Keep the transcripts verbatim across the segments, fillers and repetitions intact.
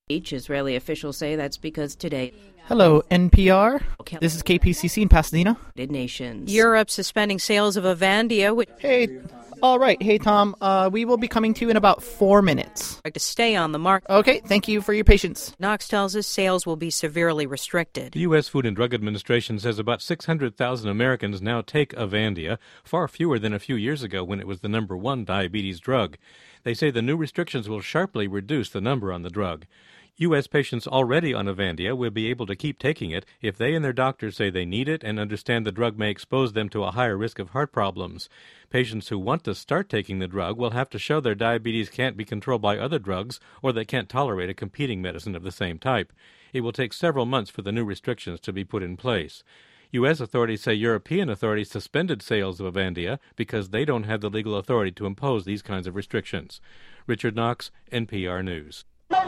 Each Israeli officials say that's because today... Hello, N P R. This is K P C C in Pasadena. Nations. Europe suspending sales of Avandia, which... Hey, all right. Hey, Tom. Uh, we will be coming to you in about four minutes. To stay on the market. Okay, thank you for your patience. Knox tells us sales will be severely restricted. The U S. Food and Drug Administration says about six hundred thousand Americans now take Avandia, far fewer than a few years ago when it was the number one diabetes drug. They say the new restrictions will sharply reduce the number on the drug. U S patients already on Avandia will be able to keep taking it if they and their doctors say they need it and understand the drug may expose them to a higher risk of heart problems. Patients who want to start taking the drug will have to show their diabetes can't be controlled by other drugs or they can't tolerate a competing medicine of the same type. It will take several months for the new restrictions to be put in place. U S authorities say European authorities suspended sales of Avandia because they don't have the legal authority to impose these kinds of restrictions. Richard Knox, N P R News.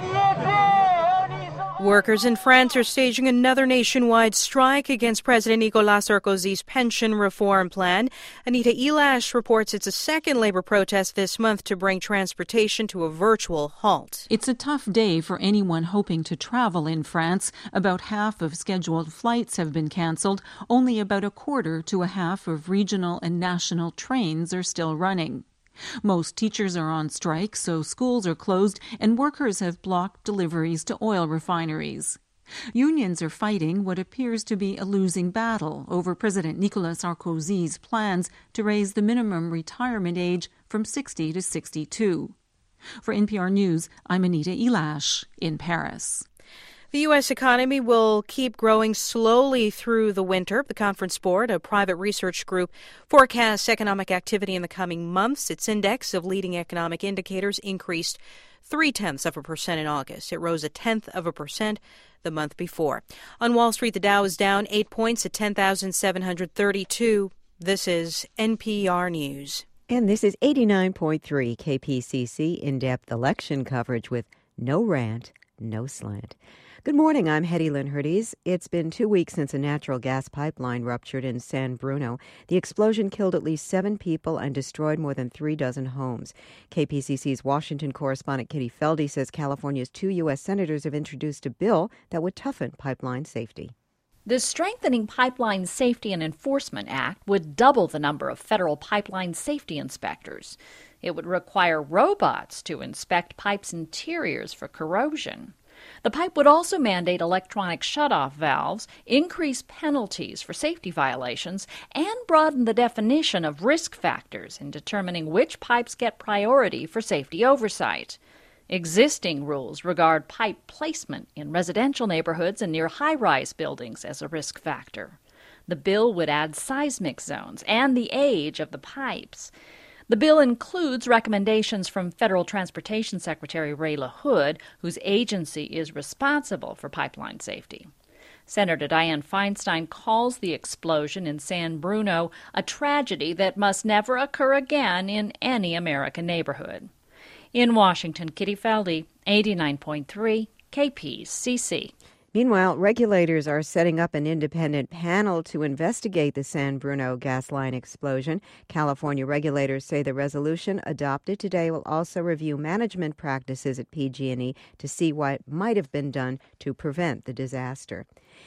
Workers in France are staging another nationwide strike against President Nicolas Sarkozy's pension reform plan. Anita Elash reports it's a second labor protest this month to bring transportation to a virtual halt. It's a tough day for anyone hoping to travel in France. About half of scheduled flights have been canceled. Only about a quarter to a half of regional and national trains are still running. Most teachers are on strike, so schools are closed, and workers have blocked deliveries to oil refineries. Unions are fighting what appears to be a losing battle over President Nicolas Sarkozy's plans to raise the minimum retirement age from sixty to sixty-two. For N P R News, I'm Anita Elash in Paris. The U S economy will keep growing slowly through the winter. The Conference Board, a private research group, forecasts economic activity in the coming months. Its index of leading economic indicators increased three-tenths of a percent in August. It rose a tenth of a percent the month before. On Wall Street, the Dow is down eight points at ten thousand seven hundred thirty-two. This is N P R News. And this is eighty-nine point three K P C C in-depth election coverage with no rant, no slant. Good morning, I'm Hetty Lynn Hurdes. It's been two weeks since a natural gas pipeline ruptured in San Bruno. The explosion killed at least seven people and destroyed more than three dozen homes. K P C C's Washington correspondent Kitty Feldy says California's two U S senators have introduced a bill that would toughen pipeline safety. The Strengthening Pipeline Safety and Enforcement Act would double the number of federal pipeline safety inspectors. It would require robots to inspect pipes' interiors for corrosion. The pipe would also mandate electronic shutoff valves, increase penalties for safety violations, and broaden the definition of risk factors in determining which pipes get priority for safety oversight. Existing rules regard pipe placement in residential neighborhoods and near high-rise buildings as a risk factor. The bill would add seismic zones and the age of the pipes. The bill includes recommendations from Federal Transportation Secretary Ray LaHood, whose agency is responsible for pipeline safety. Senator Dianne Feinstein calls the explosion in San Bruno a tragedy that must never occur again in any American neighborhood. In Washington, Kitty Feldy, eighty-nine point three K P C C. Meanwhile, regulators are setting up an independent panel to investigate the San Bruno gas line explosion. California regulators say the resolution adopted today will also review management practices at P G and E to see what might have been done to prevent the disaster.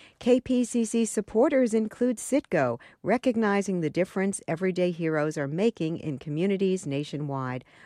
K P C C supporters include Citgo, recognizing the difference everyday heroes are making in communities nationwide.